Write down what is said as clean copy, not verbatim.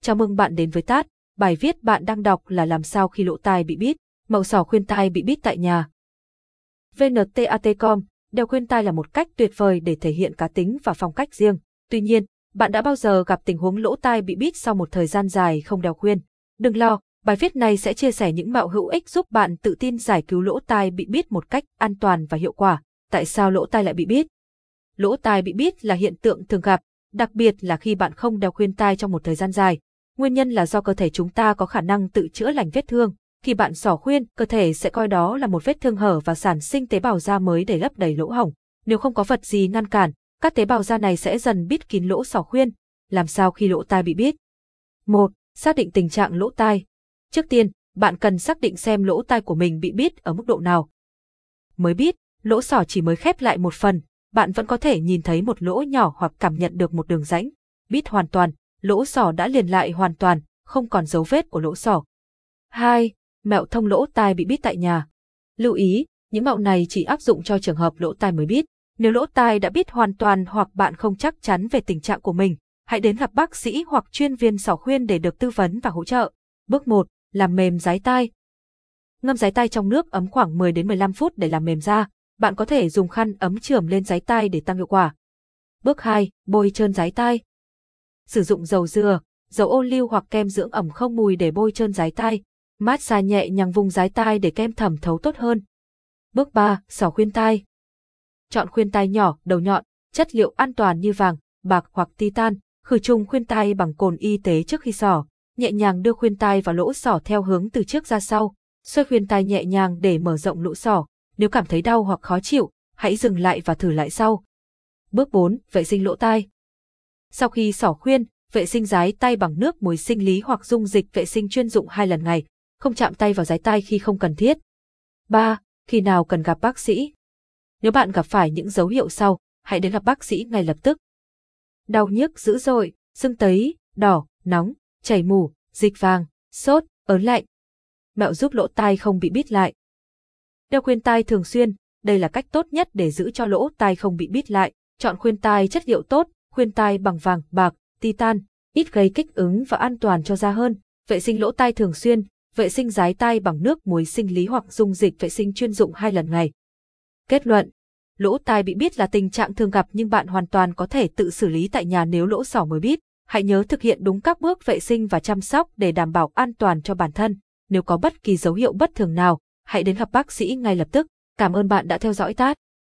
Chào mừng bạn đến với TAT. Bài viết bạn đang đọc là làm sao khi lỗ tai bị bít, màu xỏ khuyên tai bị bít tại nhà. VNTAT.com, đeo khuyên tai là một cách tuyệt vời để thể hiện cá tính và phong cách riêng. Tuy nhiên, bạn đã bao giờ gặp tình huống lỗ tai bị bít sau một thời gian dài không đeo khuyên? Đừng lo, bài viết này sẽ chia sẻ những mẹo hữu ích giúp bạn tự tin giải cứu lỗ tai bị bít một cách an toàn và hiệu quả. Tại sao lỗ tai lại bị bít? Lỗ tai bị bít là hiện tượng thường gặp, đặc biệt là khi bạn không đeo khuyên tai trong một thời gian dài. Nguyên nhân là do cơ thể chúng ta có khả năng tự chữa lành vết thương. Khi bạn xỏ khuyên, cơ thể sẽ coi đó là một vết thương hở và sản sinh tế bào da mới để lấp đầy lỗ hổng. Nếu không có vật gì ngăn cản, các tế bào da này sẽ dần bít kín lỗ xỏ khuyên. Làm sao khi lỗ tai bị bít? 1. Xác định tình trạng lỗ tai. Trước tiên, bạn cần xác định xem lỗ tai của mình bị bít ở mức độ nào. Mới bít, lỗ xỏ chỉ mới khép lại một phần, bạn vẫn có thể nhìn thấy một lỗ nhỏ hoặc cảm nhận được một đường rãnh. Bít hoàn toàn, lỗ xỏ đã liền lại hoàn toàn, không còn dấu vết của lỗ xỏ. 2. Mẹo thông lỗ tai bị bít tại nhà. Lưu ý, những mẹo này chỉ áp dụng cho trường hợp lỗ tai mới bít. Nếu lỗ tai đã bít hoàn toàn hoặc bạn không chắc chắn về tình trạng của mình, hãy đến gặp bác sĩ hoặc chuyên viên xỏ khuyên để được tư vấn và hỗ trợ. Bước 1. Làm mềm dái tai. Ngâm dái tai trong nước ấm khoảng 10 đến 15 phút để làm mềm da. Bạn có thể dùng khăn ấm chườm lên dái tai để tăng hiệu quả. Bước 2. Bôi trơn dái tai. Sử dụng dầu dừa, dầu ô liu hoặc kem dưỡng ẩm không mùi để bôi trơn dái tai. Massage nhẹ nhàng vùng dái tai để kem thẩm thấu tốt hơn. Bước 3. Xỏ khuyên tai. Chọn khuyên tai nhỏ, đầu nhọn, chất liệu an toàn như vàng, bạc hoặc titan. Khử trùng khuyên tai bằng cồn y tế trước khi xỏ. Nhẹ nhàng đưa khuyên tai vào lỗ xỏ theo hướng từ trước ra sau. Xoay khuyên tai nhẹ nhàng để mở rộng lỗ xỏ. Nếu cảm thấy đau hoặc khó chịu, hãy dừng lại và thử lại sau. Bước 4. Vệ sinh lỗ tai. Sau khi xỏ khuyên, vệ sinh dái tai bằng nước muối sinh lý hoặc dung dịch vệ sinh chuyên dụng 2 lần ngày. Không chạm tay vào dái tai khi không cần thiết. 3. Khi nào cần gặp bác sĩ? Nếu bạn gặp phải những dấu hiệu sau, hãy đến gặp bác sĩ ngay lập tức. Đau nhức dữ dội, sưng tấy, đỏ, nóng, chảy mủ, dịch vàng, sốt, ớn lạnh. Mẹo giúp lỗ tai không bị bít lại. Đeo khuyên tai thường xuyên, đây là cách tốt nhất để giữ cho lỗ tai không bị bít lại. Chọn khuyên tai chất liệu tốt, khuyên tai bằng vàng, bạc, titan, ít gây kích ứng và an toàn cho da hơn. Vệ sinh lỗ tai thường xuyên, vệ sinh dái tai bằng nước muối sinh lý hoặc dung dịch vệ sinh chuyên dụng 2 lần ngày. Kết luận, lỗ tai bị bít là tình trạng thường gặp nhưng bạn hoàn toàn có thể tự xử lý tại nhà nếu lỗ xỏ mới bít. Hãy nhớ thực hiện đúng các bước vệ sinh và chăm sóc để đảm bảo an toàn cho bản thân. Nếu có bất kỳ dấu hiệu bất thường nào, hãy đến gặp bác sĩ ngay lập tức. Cảm ơn bạn đã theo dõi TAT.